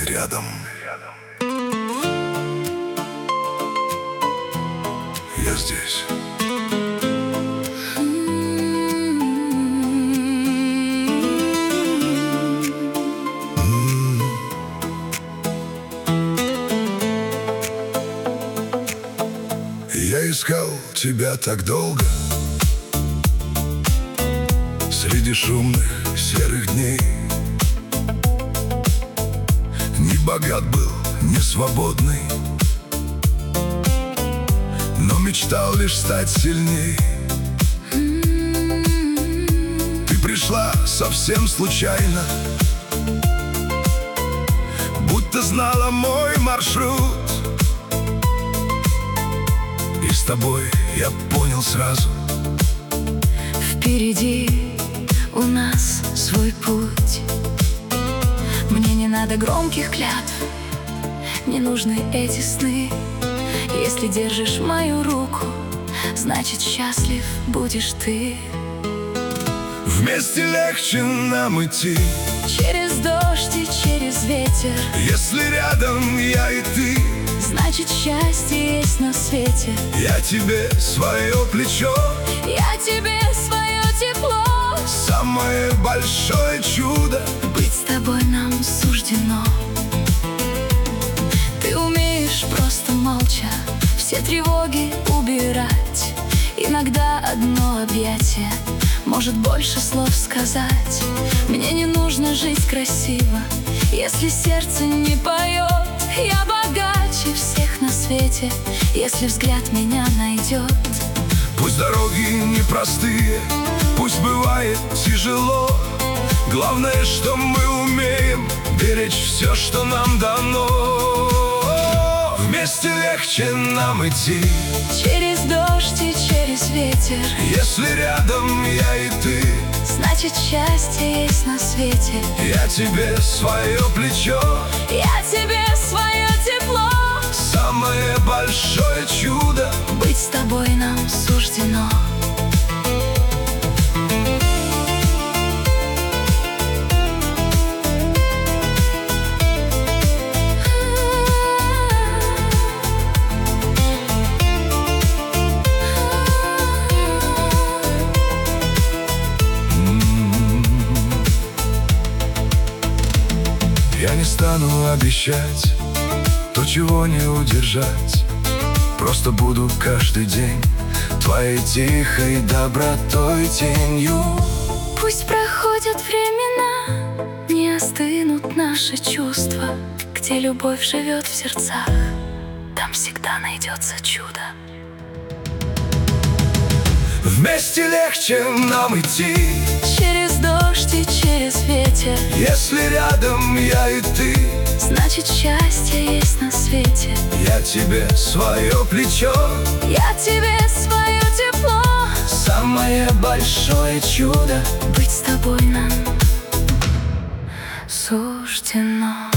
рядом. Я здесь. Я искал тебя так долго среди шумных серых дней. Не богат был, не свободный, но мечтал лишь стать сильней. Ты пришла совсем случайно, будто знала мой маршрут. И с тобой я понял сразу: впереди у нас свой путь. Мне не надо громких клятв, не нужны эти сны. Если держишь мою руку, значит счастлив будешь ты. Вместе легче нам идти, через дождь и через ветер. если рядом я и ты, значит счастье есть на свете. я тебе свое плечо, я тебе свое тепло. самое большое чудо. Быть с тобой нам суждено. Ты умеешь просто молча все тревоги убирать. Иногда одно объятие может больше слов сказать. Мне не нужно жить красиво, если сердце не поет. Я богаче всех на свете, если взгляд меня найдет. Пусть дороги непростые, пусть бывает тяжело, главное, что мы умеем беречь все, что нам дано. Вместе легче нам идти, через дождь и через ветер. если рядом я и ты, значит счастье есть на свете. я тебе свое плечо, я тебе свое тепло. самое большое чудо. Быть с тобой нам суждено. Я не стану обещать то, чего не удержать. Просто буду каждый день твоей тихой добротой тенью. Пусть проходят времена, не остынут наши чувства. Где любовь живет в сердцах, там всегда найдется чудо. Вместе легче нам идти, через дождь и через ветер. если рядом я и ты, значит счастье есть на свете. я тебе свое плечо, я тебе свое тепло. самое большое чудо. Быть с тобой нам суждено.